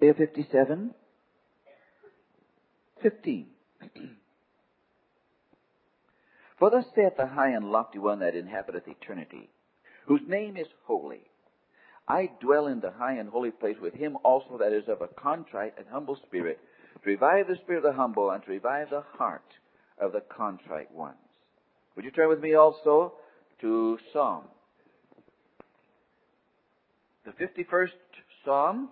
Isaiah 57, 15. For thus saith the high and lofty one that inhabiteth eternity, whose name is holy. I dwell in the high and holy place with him also that is of a contrite and humble spirit, to revive the spirit of the humble and to revive the heart of the contrite ones. Would you turn with me also to Psalm? The 51st Psalm,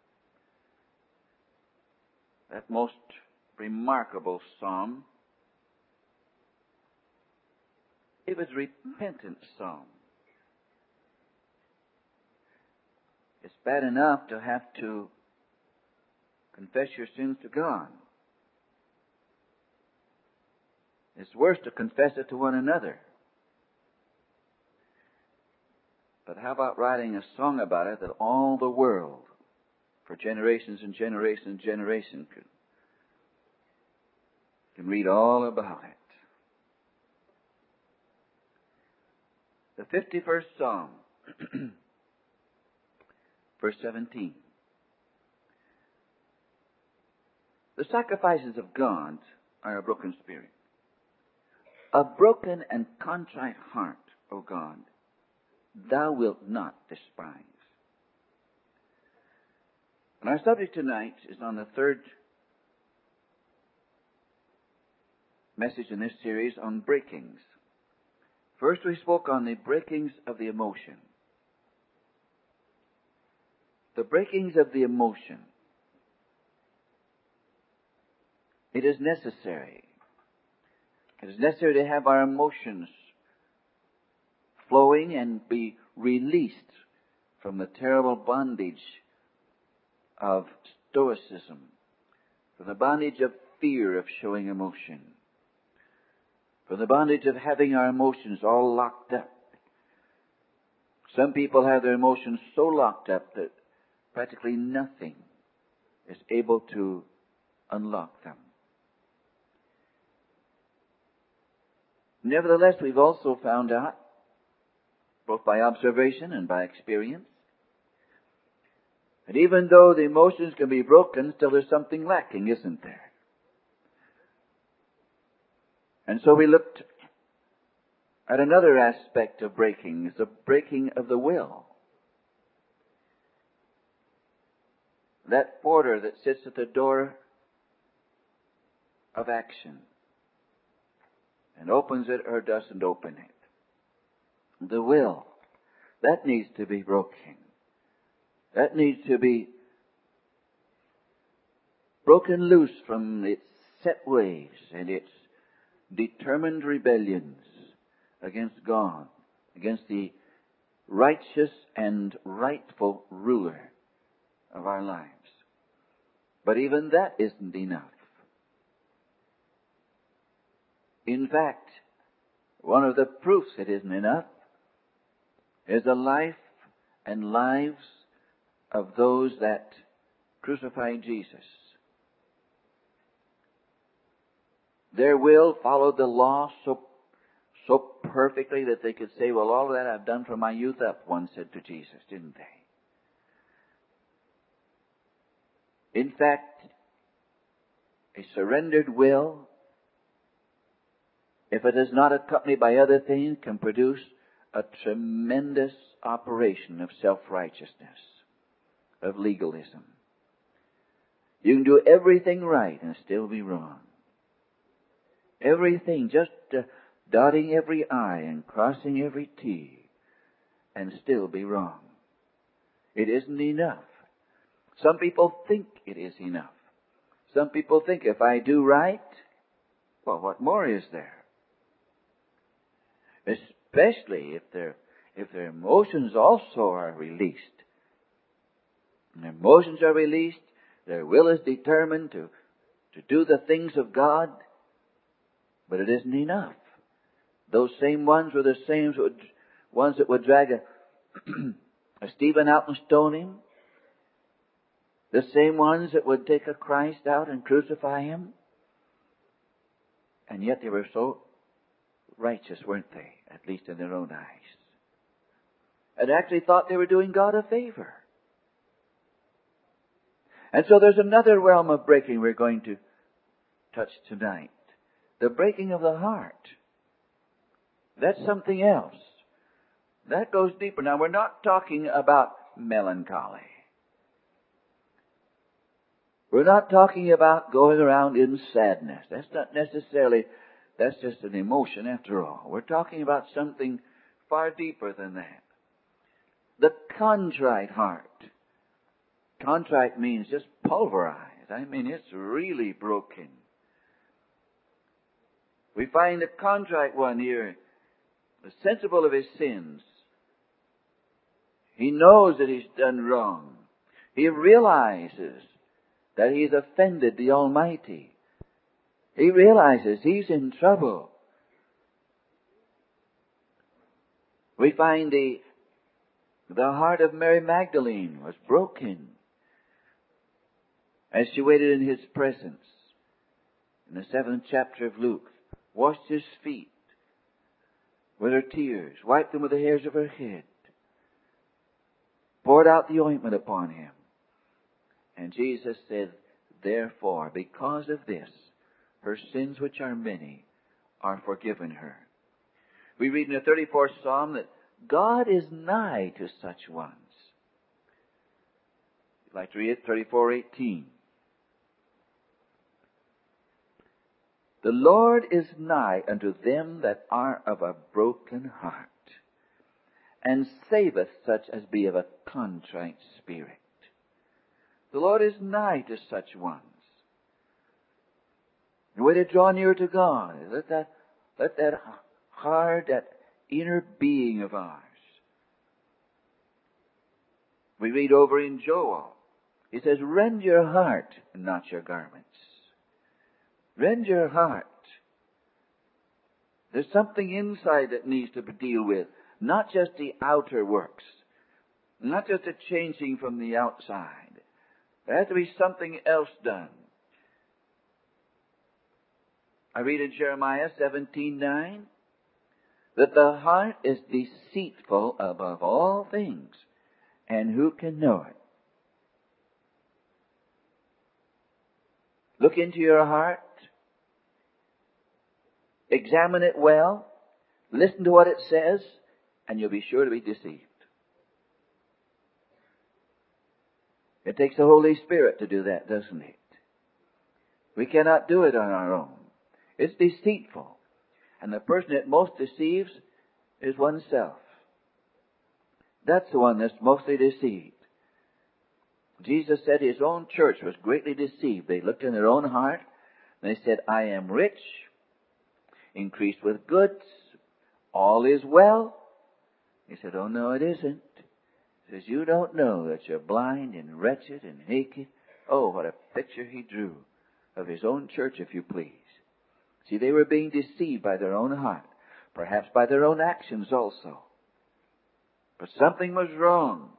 that most remarkable psalm. It was a repentant psalm. It's bad enough to have to confess your sins to God. It's worse to confess it to one another. But how about writing a song about it that all the world, for generations and generations and generations, can read all about it? The 51st Psalm, verse 17. The sacrifices of God are a broken spirit. A broken and contrite heart, O God, thou wilt not despise. And our subject tonight is on the third message in this series on breakings. First we spoke on the breakings of the emotion. The breakings of the emotion. It is necessary. It is necessary to have our emotions flowing and be released from the terrible bondage of stoicism, from the bondage of fear of showing emotion, from the bondage of having our emotions all locked up. Some people have their emotions so locked up that practically nothing is able to unlock them. Nevertheless, we've also found out, both by observation and by experience, that even though the emotions can be broken, still there's something lacking, isn't there? And so we looked at another aspect of breaking, it's the breaking of the will. That porter that sits at the door of action and opens it or doesn't open it. The will, that needs to be broken. That needs to be broken loose from its set ways and its determined rebellions against God, against the righteous and rightful ruler of our lives. But even that isn't enough. In fact, one of the proofs it isn't enough is the life and lives of those that crucified Jesus. Their will followed the law so perfectly that they could say, well, all of that I've done from my youth up, one said to Jesus, didn't they? In fact, a surrendered will, if it is not accompanied by other things, can produce a tremendous operation of self-righteousness, of legalism. You can do everything right and still be wrong. Everything, just dotting every I and crossing every T, and still be wrong. It isn't enough. Some people think it is enough. Some people think if I do right, well, what more is there? Especially if their emotions also are released. When their emotions are released, their will is determined to do the things of God, but it isn't enough. Those same ones were the same ones that would drag a Stephen out and stone him. The same ones that would take a Christ out and crucify him. And yet they were so righteous, weren't they? At least in their own eyes. And actually thought they were doing God a favor. And so there's another realm of breaking we're going to touch tonight. The breaking of the heart. That's something else. That goes deeper. Now, we're not talking about melancholy. We're not talking about going around in sadness. That's not necessarily, that's just an emotion after all. We're talking about something far deeper than that. The contrite heart. Contrite means just pulverized. I mean, it's really broken. We find the contrite one here, sensible of his sins. He knows that he's done wrong. He realizes that he's offended the Almighty. He realizes he's in trouble. We find the heart of Mary Magdalene was broken as she waited in his presence. In the 7th chapter of Luke, washed his feet with her tears, wiped them with the hairs of her head, poured out the ointment upon him. And Jesus said, therefore, because of this, her sins, which are many, are forgiven her. We read in the 34th Psalm that God is nigh to such ones. You'd like to read it? 34:18. The Lord is nigh unto them that are of a broken heart, and saveth such as be of a contrite spirit. The Lord is nigh to such ones. The way to draw near to God is let that heart, that inner being of ours. We read over in Joel, he says, rend your heart and not your garments. Rend your heart. There's something inside that needs to be dealt with. Not just the outer works. Not just a changing from the outside. There has to be something else done. I read in Jeremiah 17:9 that the heart is deceitful above all things, and who can know it? Look into your heart. Examine it well. Listen to what it says, and you'll be sure to be deceived. It takes the Holy Spirit to do that, doesn't it? We cannot do it on our own. It's deceitful. And the person that most deceives is oneself. That's the one that's mostly deceived. Jesus said his own church was greatly deceived. They looked in their own heart, and they said, I am rich, increased with goods, all is well. He said, oh no, it isn't. He says, you don't know that you're blind and wretched and naked. Oh, what a picture he drew of his own church, if you please. See, they were being deceived by their own heart, perhaps by their own actions also. But something was wrong.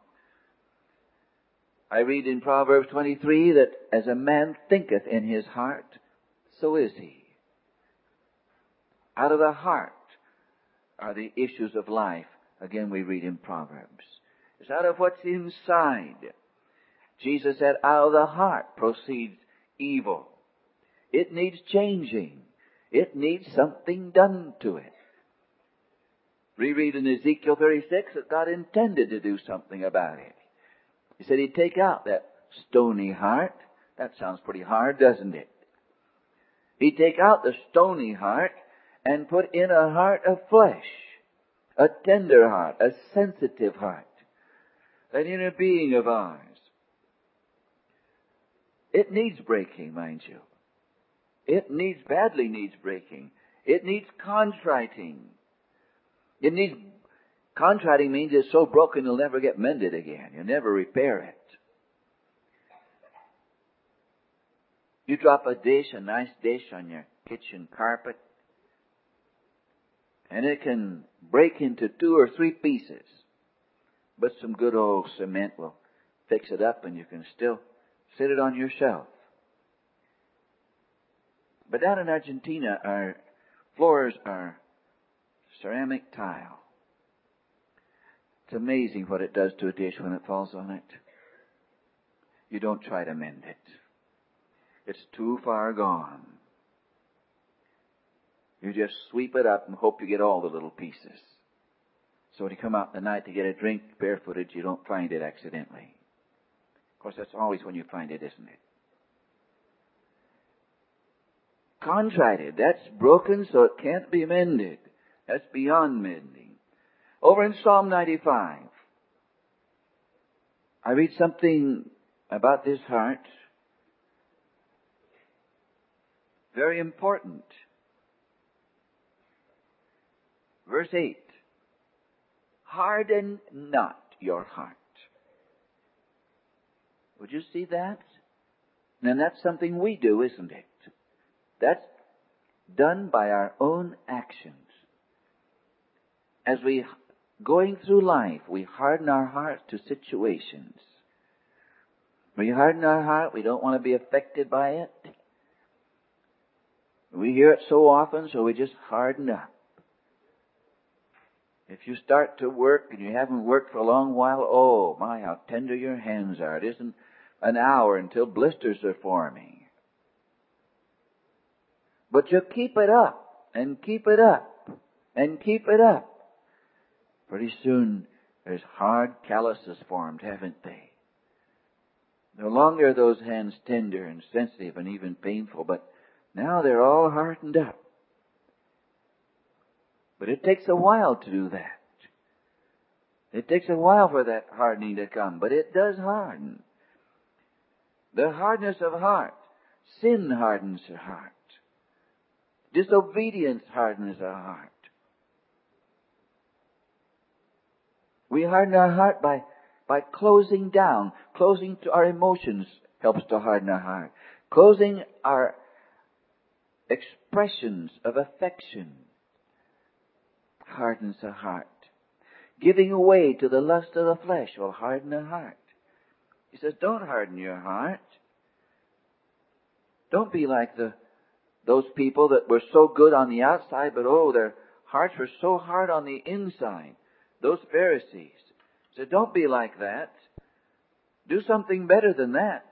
I read in Proverbs 23 that as a man thinketh in his heart, so is he. Out of the heart are the issues of life. Again, we read in Proverbs. It's out of what's inside. Jesus said, out of the heart proceeds evil. It needs changing. It needs something done to it. We read in Ezekiel 36 that God intended to do something about it. He said he'd take out that stony heart. That sounds pretty hard, doesn't it? He'd take out the stony heart and put in a heart of flesh, a tender heart, a sensitive heart, that inner being of ours. It needs breaking, mind you. It badly needs breaking. It needs contriting. Contriting means it's so broken it'll never get mended again. You'll never repair it. You drop a nice dish on your kitchen carpet, and it can break into 2 or 3 pieces. But some good old cement will fix it up and you can still sit it on your shelf. But down in Argentina, our floors are ceramic tile. It's amazing what it does to a dish when it falls on it. you don't try to mend it. It's too far gone. You just sweep it up and hope you get all the little pieces. So when you come out in the night to get a drink barefooted, you don't find it accidentally. Of course, that's always when you find it, isn't it? Contrited, that's broken so it can't be mended. That's beyond mending. Over in Psalm 95, I read something about this heart. Very important. Verse 8. Harden not your heart. Would you see that? And that's something we do, isn't it? That's done by our own actions. As we, going through life, we harden our hearts to situations. We harden our heart, we don't want to be affected by it. We hear it so often, so we just harden up. If you start to work and you haven't worked for a long while, oh my, how tender your hands are. It isn't an hour until blisters are forming. But you keep it up, and keep it up, and keep it up. Pretty soon, there's hard calluses formed, haven't they? No longer are those hands tender and sensitive and even painful, but now they're all hardened up. But it takes a while to do that. It takes a while for that hardening to come, but it does harden. The hardness of heart. Sin hardens the heart. Disobedience hardens our heart. We harden our heart by closing down. Closing to our emotions helps to harden our heart. Closing our expressions of affection hardens the heart. Giving away to the lust of the flesh will harden the heart. He says, don't harden your heart. Don't be like those people that were so good on the outside, but their hearts were so hard on the inside. Those Pharisees. He said, don't be like that. Do something better than that.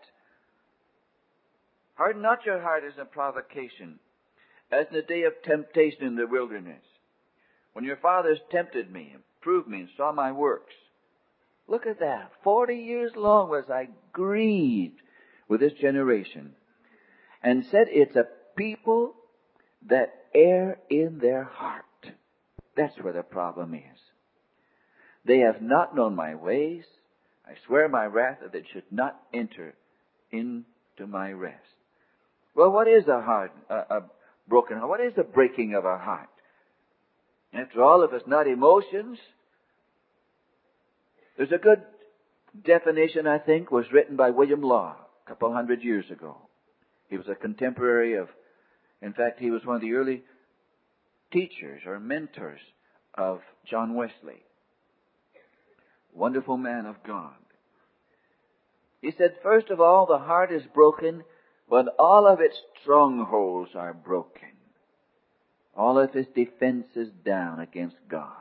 Harden not your heart as a provocation, as in the day of temptation in the wilderness, when your fathers tempted me and proved me and saw my works. Look at that. 40 years long was I grieved with this generation, and said it's a people that err in their heart. That's where the problem is. They have not known my ways. I swear my wrath that they should not enter into my rest. Well, what is a broken heart? What is the breaking of a heart? After all, if it's not emotions, there's a good definition, I think, was written by William Law a couple hundred years ago. He was a contemporary in fact, he was one of the early teachers or mentors of John Wesley. Wonderful man of God. He said, first of all, the heart is broken when all of its strongholds are broken. All of its defenses down against God.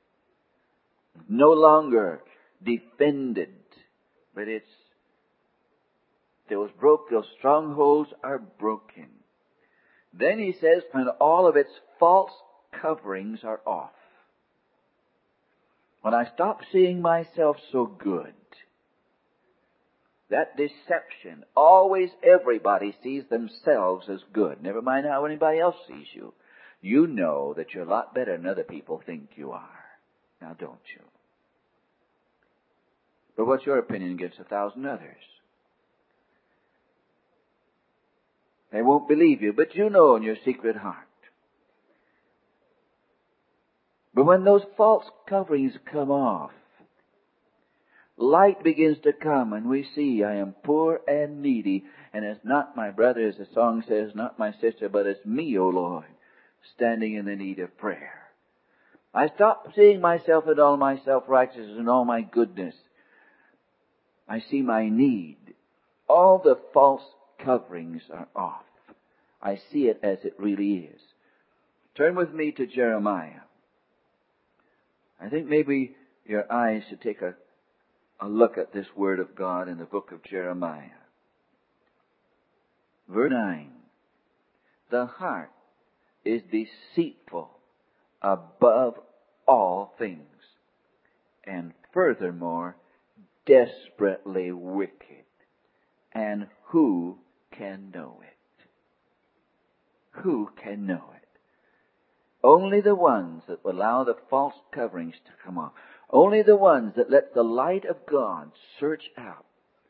No longer defended, but those strongholds are broken. Then he says, when all of its false coverings are off. When I stop seeing myself so good, that deception, always everybody sees themselves as good. Never mind how anybody else sees you. You know that you're a lot better than other people think you are. Now don't you? But what's your opinion against 1,000 others? They won't believe you, but you know in your secret heart. But when those false coverings come off, light begins to come, and we see I am poor and needy, and it's not my brother, as the song says, not my sister, but it's me, O Lord, standing in the need of prayer. I stop seeing myself in all my self-righteousness and all my goodness. I see my need. All the false coverings are off. I see it as it really is. Turn with me to Jeremiah. I think maybe your eyes should take a a look at this Word of God in the book of Jeremiah. Verse 9. The heart is deceitful above all things, and furthermore, desperately wicked. And who can know it? Who can know it? Only the ones that allow the false coverings to come off. Only the ones that let the light of God search out.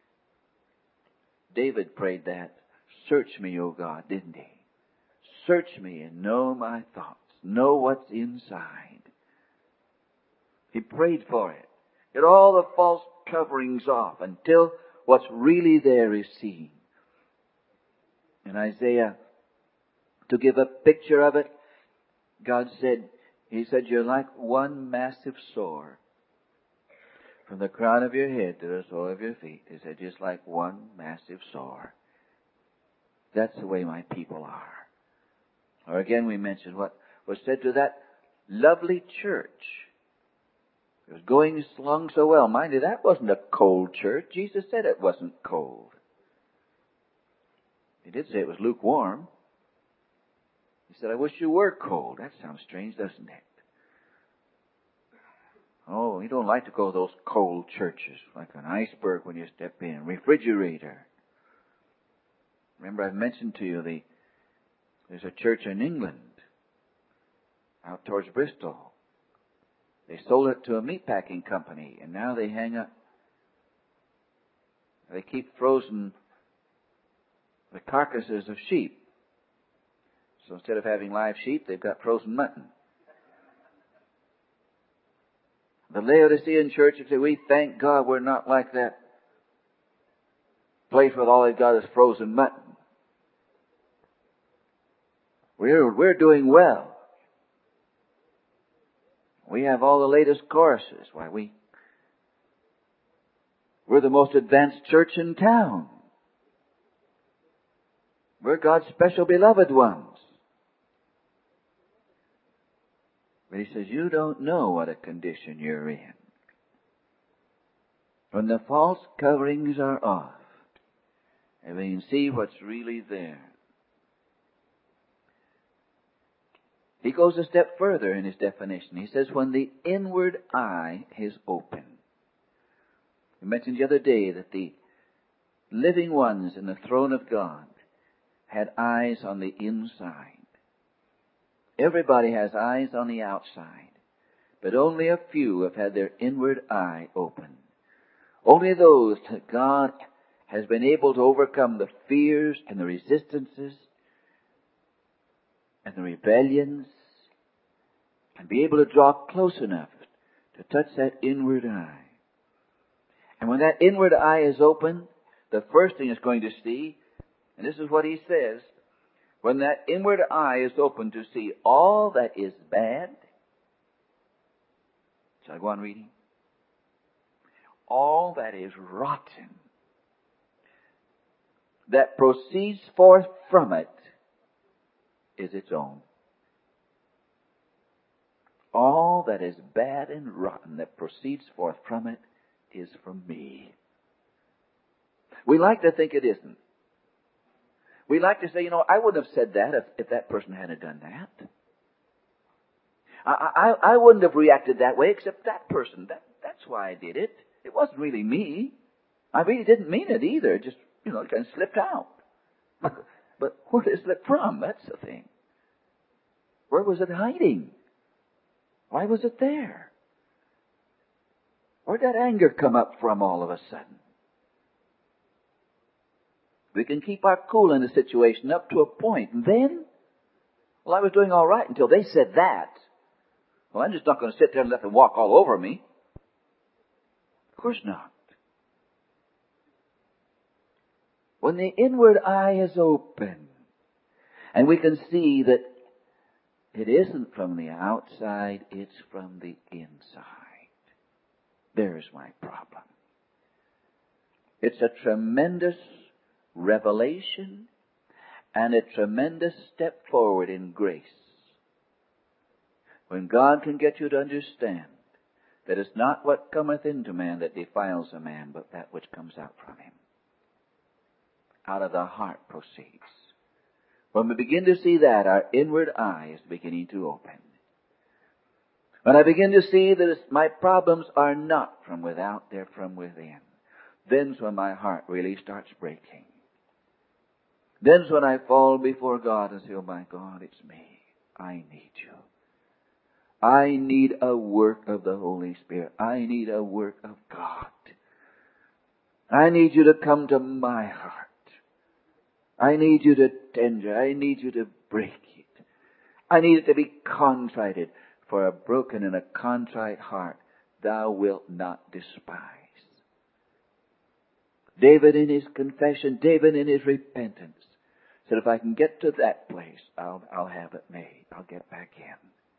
David prayed that. Search me, O God, didn't he? Search me and know my thoughts. Know what's inside. He prayed for it. Get all the false coverings off until what's really there is seen. In Isaiah, to give a picture of it, God said, He said, you're like one massive sore. From the crown of your head to the sole of your feet. He said, just like one massive sore. That's the way my people are. Or again, we mentioned what was said to that lovely church. It was going along so well. Mind you, that wasn't a cold church. Jesus said it wasn't cold. He did say it was lukewarm. He said, I wish you were cold. That sounds strange, doesn't it? Oh, you don't like to go to those cold churches, like an iceberg when you step in, refrigerator. Remember I've mentioned to you there's a church in England, out towards Bristol. They sold it to a meatpacking company, and now they keep frozen the carcasses of sheep. So instead of having live sheep, they've got frozen mutton. The Laodicean church would say, we thank God we're not like that place where all they've got is frozen mutton. We're doing well. We have all the latest choruses. Why, we're the most advanced church in town. We're God's special beloved ones. But He says, you don't know what a condition you're in. When the false coverings are off, and we can see what's really there. He goes a step further in his definition. He says, when the inward eye is open. We mentioned the other day that the living ones in the throne of God had eyes on the inside. Everybody has eyes on the outside, but only a few have had their inward eye open. Only those that God has been able to overcome the fears and the resistances and the rebellions and be able to draw close enough to touch that inward eye. And when that inward eye is open, the first thing it's going to see, and this is what he says, when that inward eye is open to see all that is bad. Shall I go on reading? All that is rotten, that proceeds forth from it, is its own. All that is bad and rotten that proceeds forth from it is from me. We like to think it isn't. We like to say, I wouldn't have said that if that person hadn't done that. I wouldn't have reacted that way except that person. That's why I did it. It wasn't really me. I really didn't mean it either. It just, it kind of slipped out. But where did it slip from? That's the thing. Where was it hiding? Why was it there? Where'd that anger come up from all of a sudden? We can keep our cool in the situation up to a point. And then, I was doing all right until they said that. Well, I'm just not going to sit there and let them walk all over me. Of course not. When the inward eye is open, and we can see that it isn't from the outside, it's from the inside. There's my problem. It's a tremendous revelation and a tremendous step forward in grace. When God can get you to understand that it's not what cometh into man that defiles a man, but that which comes out from him. Out of the heart proceeds. When we begin to see that, our inward eye is beginning to open. When I begin to see that my problems are not from without, they're from within, then's when my heart really starts breaking. Then's when I fall before God and say, oh my God, it's me. I need you. I need a work of the Holy Spirit. I need a work of God. I need you to come to my heart. I need you to tend it. I need you to break it. I need it to be contrited. For a broken and a contrite heart thou wilt not despise. David in his confession, David in his repentance, said, if I can get to that place, I'll have it made. I'll get back in.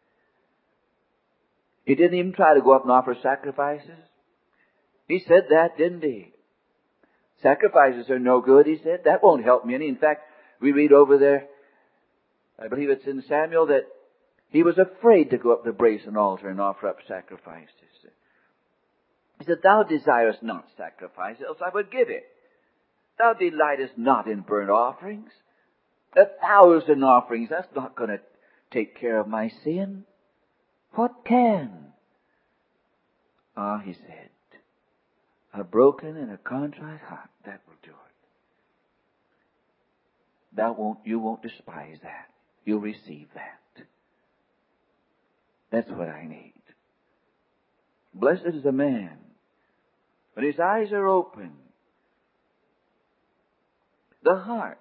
He didn't even try to go up and offer sacrifices. He said that, didn't he? Sacrifices are no good, he said. That won't help me any. In fact, we read over there, I believe it's in Samuel, that he was afraid to go up to the brazen altar and offer up sacrifices. He said, thou desirest not sacrifice, else I would give it. Thou delightest not in burnt offerings. 1,000 offerings, that's not going to take care of my sin. What can? He said, a broken and a contrite heart, that will do it. You won't despise that. You'll receive that. That's what I need. Blessed is the man when his eyes are open. The heart.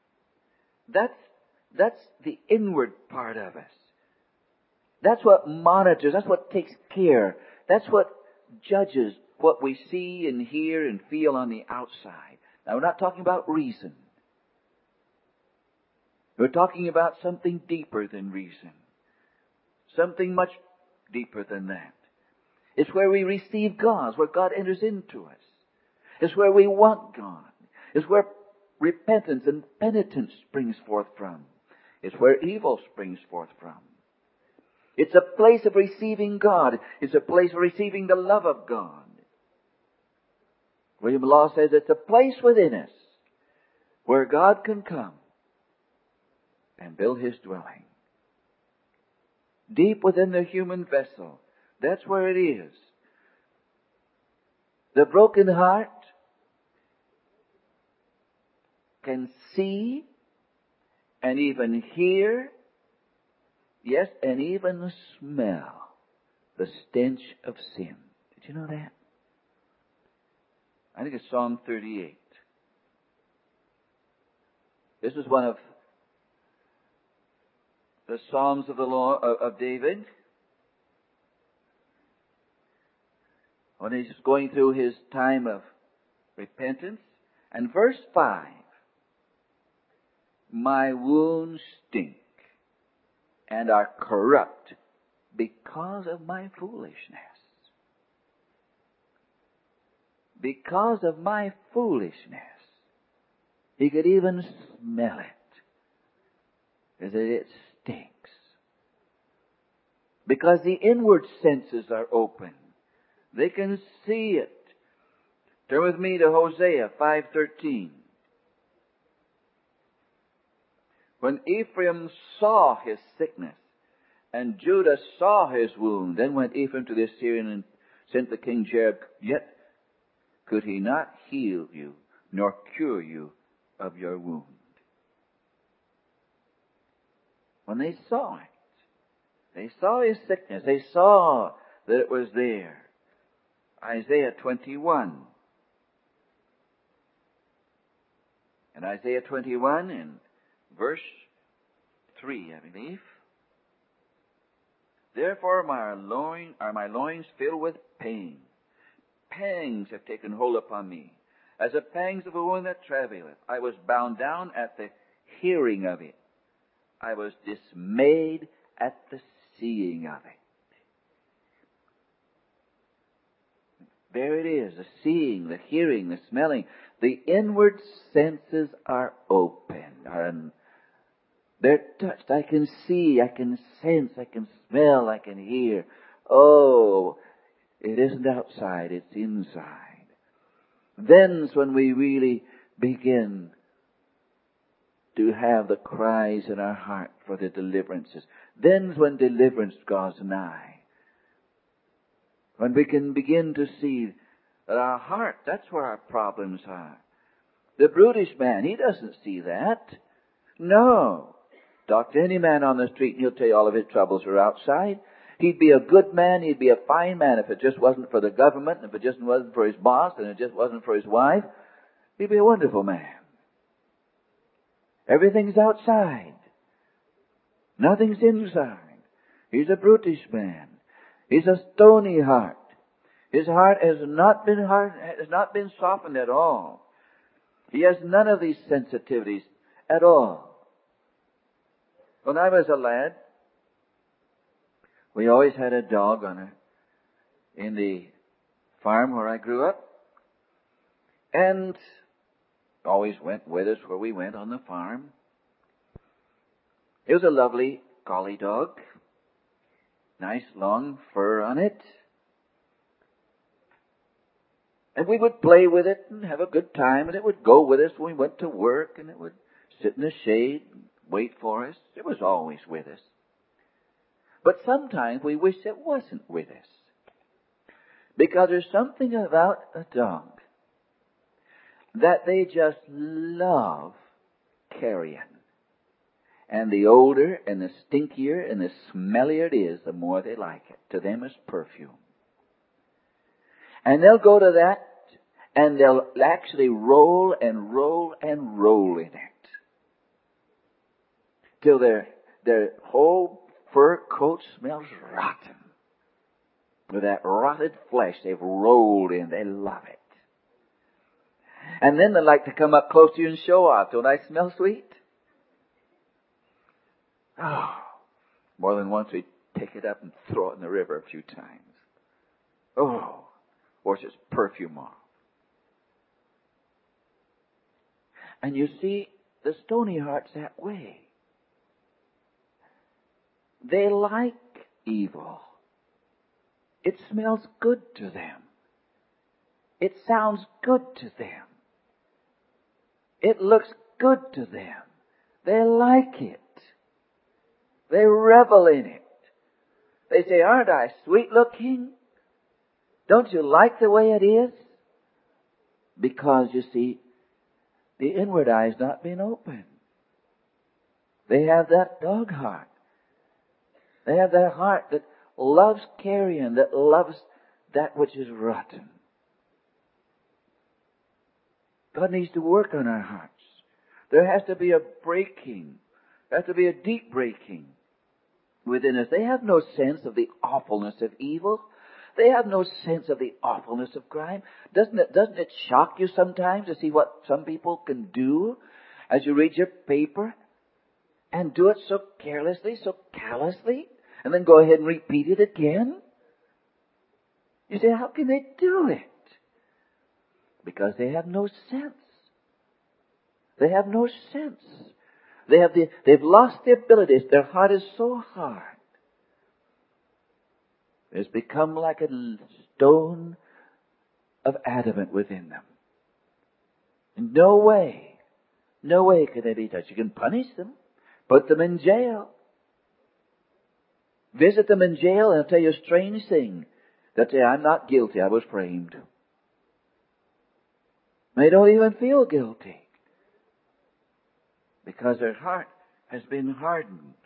That's the inward part of us. That's what monitors. That's what takes care. That's what judges what we see and hear and feel on the outside. Now, we're not talking about reason. We're talking about something deeper than reason. Something much deeper than that. It's where we receive God. It's where God enters into us. It's where we want God. It's where repentance and penitence springs forth from. It's where evil springs forth from. It's a place of receiving God. It's a place of receiving the love of God. William Law says it's a place within us where God can come and build His dwelling. Deep within the human vessel, that's where it is. The broken heart can see and even hear, yes, and even smell the stench of sin. Did you know that? I think it's Psalm 38. This is one of the Psalms of the Lord, of David, when he's going through his time of repentance. And verse 5, my wounds stink and are corrupt because of my foolishness. Because of my foolishness. He could even smell it. Because it stinks. Because the inward senses are open. They can see it. Turn with me to Hosea 5:13. When Ephraim saw his sickness, and Judah saw his wound, then went Ephraim to the Assyrian and sent the king Jeroboam. Yet could he not heal you, nor cure you of your wound. When they saw it, they saw his sickness, they saw that it was there. Isaiah 21. In Isaiah 21, in verse 3, I believe. Therefore are my loins filled with pain. Pangs have taken hold upon me, as the pangs of a woman that travaileth. I was bound down at the hearing of it. I was dismayed at the seeing of it. There it is, the seeing, the hearing, the smelling. The inward senses are open. They're touched. I can see, I can sense, I can smell, I can hear. Oh, It isn't outside, it's inside. Then's when we really begin to have the cries in our heart for the deliverances. Then's when deliverance draws nigh. When we can begin to see that our heart, that's where our problems are. The brutish man, he doesn't see that. No. Talk to any man on the street and he'll tell you all of his troubles are outside. He'd be a good man, he'd be a fine man if it just wasn't for the government, and if it just wasn't for his boss, and it just wasn't for his wife. He'd be a wonderful man. Everything's outside. Nothing's inside. He's a brutish man. He's a stony heart. His heart has not been softened at all. He has none of these sensitivities at all. When I was a lad, we always had a dog in the farm where I grew up, and always went with us where we went on the farm. It was a lovely collie dog, nice long fur on it. And we would play with it and have a good time, and it would go with us when we went to work, and it would sit in the shade and wait for us. It was always with us. But sometimes we wish it wasn't with us. Because there's something about a dog that they just love carrying. And the older and the stinkier and the smellier it is, the more they like it. To them it's perfume. And they'll go to that and they'll actually roll and roll and roll in it. Till their whole fur coat smells rotten. With that rotted flesh they've rolled in. They love it. And then they like to come up close to you and show off. Don't I smell sweet? Oh, more than once we pick it up and throw it in the river a few times. Oh, wash its perfume off. And you see, the stony heart's that way. They like evil. It smells good to them. It sounds good to them. It looks good to them. They like it. They revel in it. They say, aren't I sweet looking? Don't you like the way it is? Because, you see, the inward eye's not been opened. They have that dog heart. They have that heart that loves carrion, that loves that which is rotten. God needs to work on our hearts. There has to be a breaking. There has to be a deep breaking within us. They have no sense of the awfulness of evil. They have no sense of the awfulness of crime. Doesn't it shock you sometimes to see what some people can do as you read your paper and do it so carelessly, so callously, and then go ahead and repeat it again? You say, how can they do it? Because they have no sense. They have no sense. They've lost the abilities. Their heart is so hard. It's become like a stone of adamant within them. No way can they be touched. You can punish them, put them in jail, visit them in jail, and they'll tell you a strange thing. They'll say, I'm not guilty, I was framed. They don't even feel guilty because their heart has been hardened.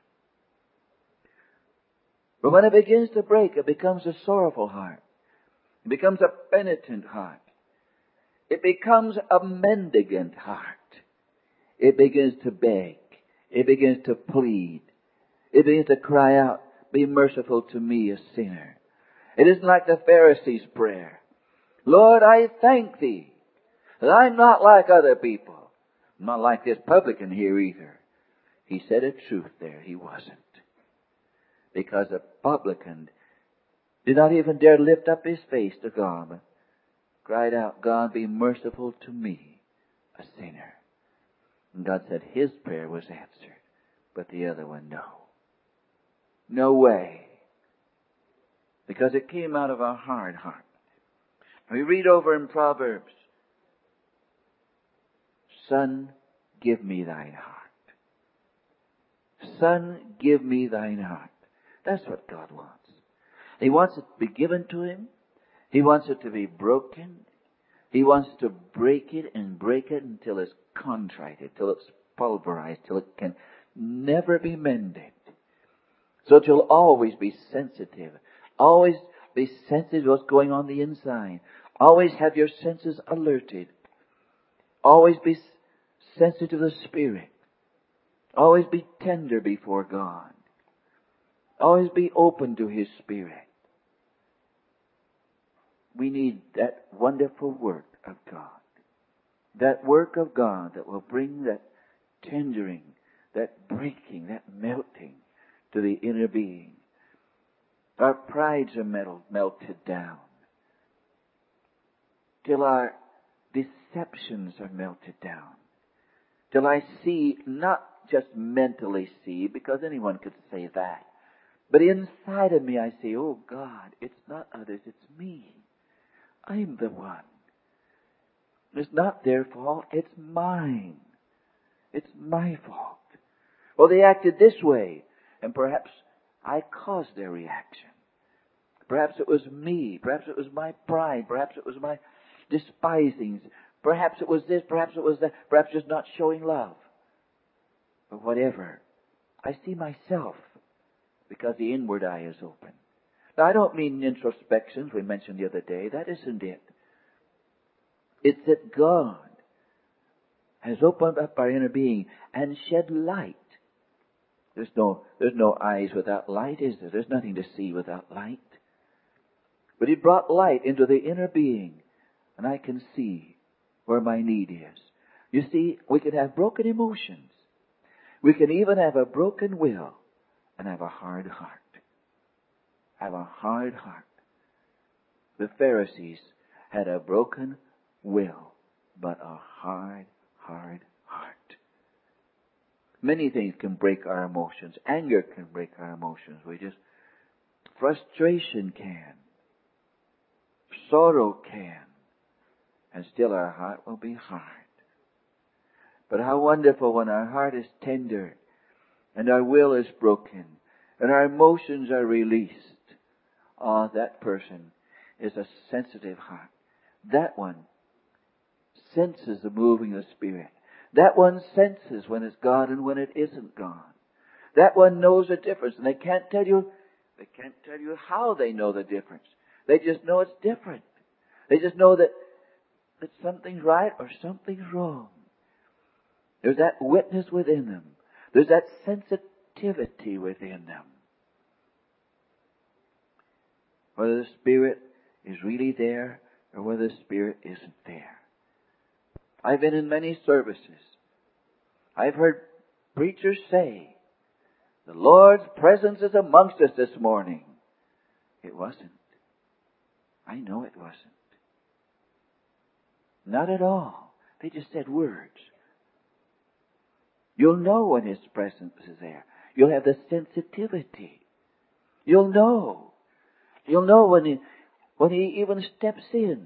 But when it begins to break, it becomes a sorrowful heart. It becomes a penitent heart. It becomes a mendicant heart. It begins to beg. It begins to plead. It begins to cry out, be merciful to me, a sinner. It isn't like the Pharisees' prayer. Lord, I thank thee that I'm not like other people. I'm not like this publican here either. He said a truth there. He wasn't. Because the publican did not even dare lift up his face to God, but cried out, God, be merciful to me, a sinner. And God said his prayer was answered, but the other one, no. No way. because it came out of a hard heart. We read over in Proverbs, Son, give me thine heart. Son, give me thine heart. That's what God wants. He wants it to be given to Him. He wants it to be broken. He wants to break it until it's contrite, till it's pulverized, till it can never be mended. So that you'll always be sensitive. Always be sensitive to what's going on the inside. Always have your senses alerted. Always be sensitive to the Spirit. Always be tender before God. Always be open to His Spirit. We need that wonderful work of God. That work of God that will bring that tendering, that breaking, that melting to the inner being. Our prides are melted down. Till our deceptions are melted down. Till I see, not just mentally see, because anyone could say that. But inside of me I say, oh God, it's not others, it's me. I'm the one. It's not their fault, it's mine. It's my fault. Well, they acted this way, and perhaps I caused their reaction. Perhaps it was me. Perhaps it was my pride. Perhaps it was my despisings. Perhaps it was this. Perhaps it was that. Perhaps just not showing love. But whatever, I see myself because the inward eye is open. Now, I don't mean introspections we mentioned the other day. That isn't it. It's that God has opened up our inner being and shed light. There's no eyes without light, is there? There's nothing to see without light. But He brought light into the inner being, and I can see where my need is. You see, we can have broken emotions. We can even have a broken will and have a hard heart. Have a hard heart. The Pharisees had a broken will, but a hard heart. Many things can break our emotions. Anger can break our emotions. Frustration can. Sorrow can. And still our heart will be hard. But how wonderful when our heart is tender and our will is broken and our emotions are released. Oh, that person is a sensitive heart. That one senses the moving of the Spirit. That one senses when it's God and when it isn't God. That one knows the difference, and they can't tell you how they know the difference. They just know it's different. They just know that something's right or something's wrong. There's that witness within them. There's that sensitivity within them. Whether the Spirit is really there or whether the Spirit isn't there. I've been in many services. I've heard preachers say, the Lord's presence is amongst us this morning. It wasn't. I know it wasn't. Not at all. They just said words. You'll know when His presence is there. You'll have the sensitivity. You'll know. You'll know when He even steps in.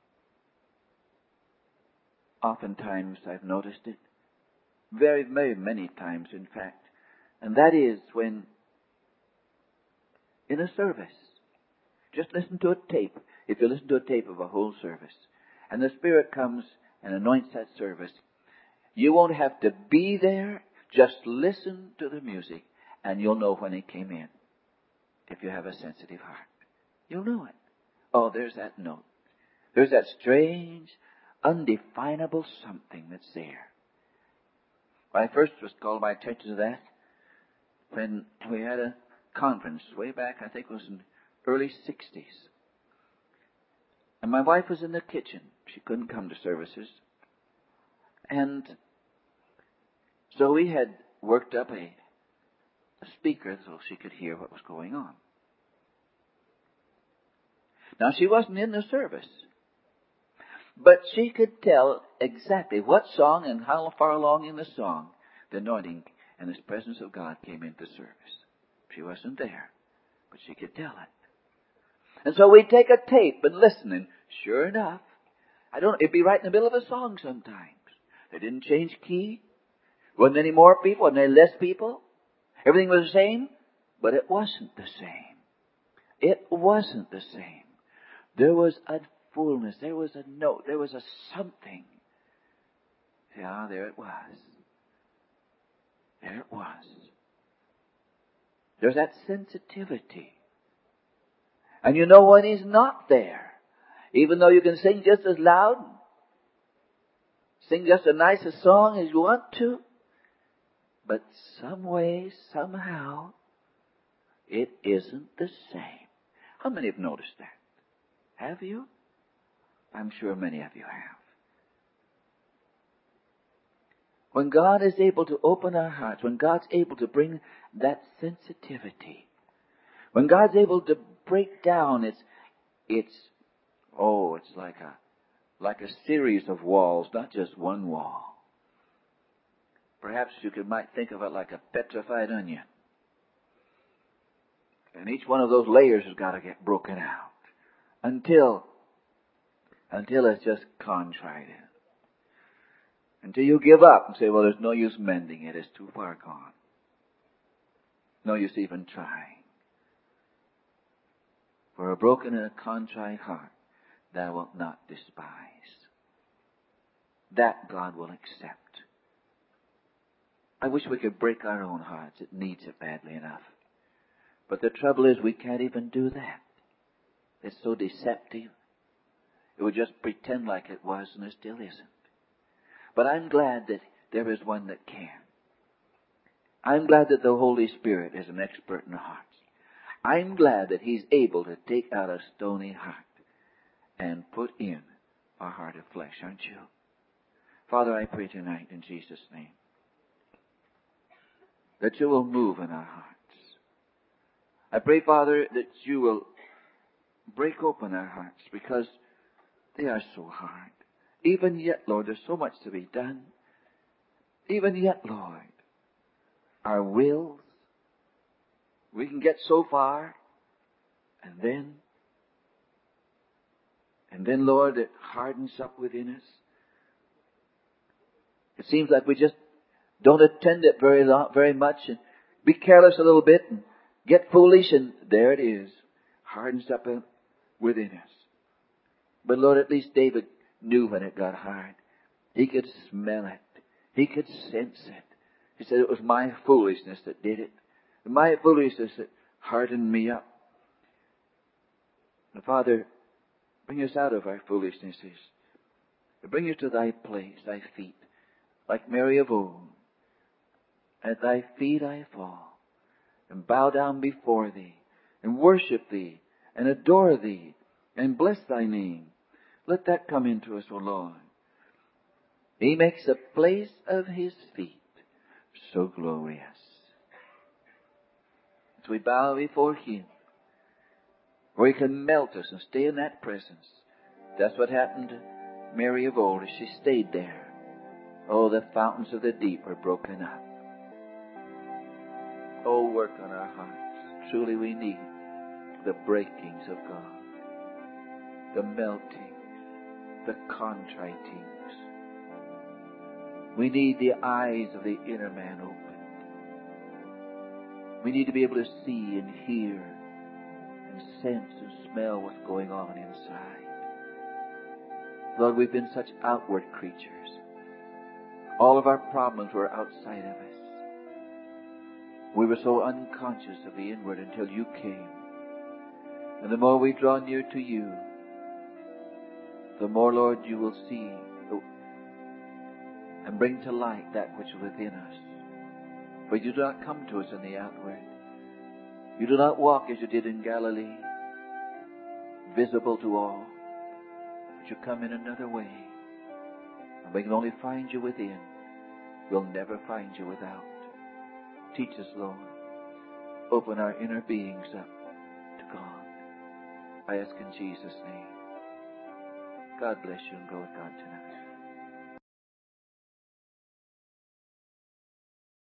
Oftentimes I've noticed it. Very, very many times, in fact. And that is when, in a service, just listen to a tape. If you listen to a tape of a whole service, and the Spirit comes and anoints that service, you won't have to be there. Just listen to the music, and you'll know when it came in. If you have a sensitive heart, you'll know it. Oh, there's that note. There's that strange, undefinable something that's there. I first was called my attention to that when we had a conference way back, I think it was in early 60s. And my wife was in the kitchen. She couldn't come to services. And so we had worked up a speaker so she could hear what was going on. Now, she wasn't in the service. But she could tell exactly what song and how far along in the song the anointing and the presence of God came into service. She wasn't there, but she could tell it. And so we'd take a tape and listen, and sure enough, it'd be right in the middle of a song sometimes. They didn't change key. Wasn't any more people, wasn't any less people. Everything was the same, but it wasn't the same. It wasn't the same. There was a fullness, there was a note, there was a something. Yeah, there it was. There it was. There's that sensitivity. And you know when He's not there, even though you can sing just as loud, sing just as nice a song as you want to, but some way, somehow, it isn't the same. How many have noticed that? Have you? I'm sure many of you have. When God is able to open our hearts, when God's able to bring that sensitivity, when God's able to break down it's like a series of walls, not just one wall. Perhaps might think of it like a petrified onion. And each one of those layers has got to get broken out until it's just contrite. Until you give up and say, well, there's no use mending it. It's too far gone. No use even trying. For a broken and a contrite heart, thou wilt not despise. That God will accept. I wish we could break our own hearts. It needs it badly enough. But the trouble is we can't even do that. It's so deceptive. It would just pretend like it was, and it still isn't. But I'm glad that there is one that can. I'm glad that the Holy Spirit is an expert in hearts. I'm glad that He's able to take out a stony heart and put in a heart of flesh, aren't you? Father, I pray tonight in Jesus' name that you will move in our hearts. I pray, Father, that you will break open our hearts because they are so hard. Even yet, Lord, there's so much to be done. Even yet, Lord, our wills, we can get so far, and then, Lord, it hardens up within us. It seems like we just don't attend it very much, and be careless a little bit, and get foolish, and there it is, hardens up within us. But Lord, at least David knew when it got hard. He could smell it. He could sense it. He said, it was my foolishness that did it. My foolishness that hardened me up. And Father, bring us out of our foolishnesses. Bring us to thy place, thy feet, like Mary of old. At thy feet I fall, and bow down before thee, and worship thee, and adore thee, and bless thy name. Let that come into us, O Lord. He makes a place of His feet so glorious. As we bow before Him, where He can melt us and stay in that presence. That's what happened to Mary of old as she stayed there. Oh, the fountains of the deep were broken up. Oh, work on our hearts. Truly we need the breakings of God, the melting, the contritings. We need the eyes of the inner man opened. We need to be able to see and hear and sense and smell what's going on inside. Lord, we've been such outward creatures. All of our problems were outside of us. We were so unconscious of the inward until you came. And the more we draw near to you, the more, Lord, you will see and bring to light that which is within us. For you do not come to us in the outward. You do not walk as you did in Galilee, visible to all. But you come in another way. And we can only find you within. We'll never find you without. Teach us, Lord. Open our inner beings up to God. I ask in Jesus' name. God bless you and go with God tonight.